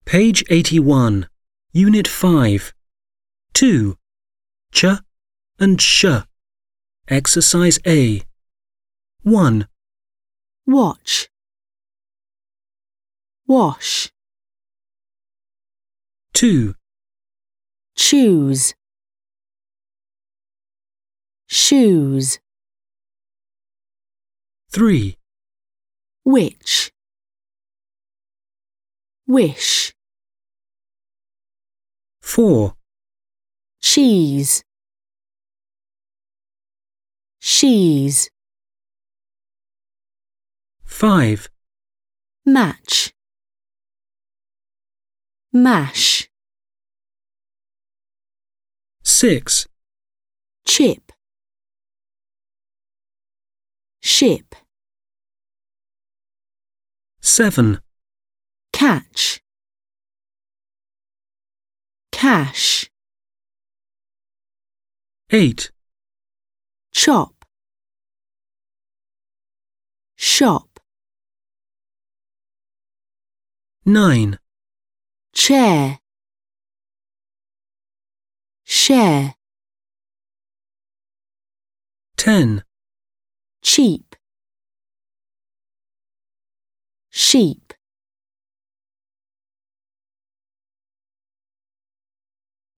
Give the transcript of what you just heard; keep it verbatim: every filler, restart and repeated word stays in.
Page eighty-one, Unit five. two. Ch and sh. Exercise A. one. Watch. Wash. two. Choose. Shoes. three. Which. Wish. four. Cheese. She's. five. Match. Mash. six. Chip. Ship. seven. Catch. Cash. eight. Chop. Shop. nine. Chair. Share. ten. Cheap. Sheep.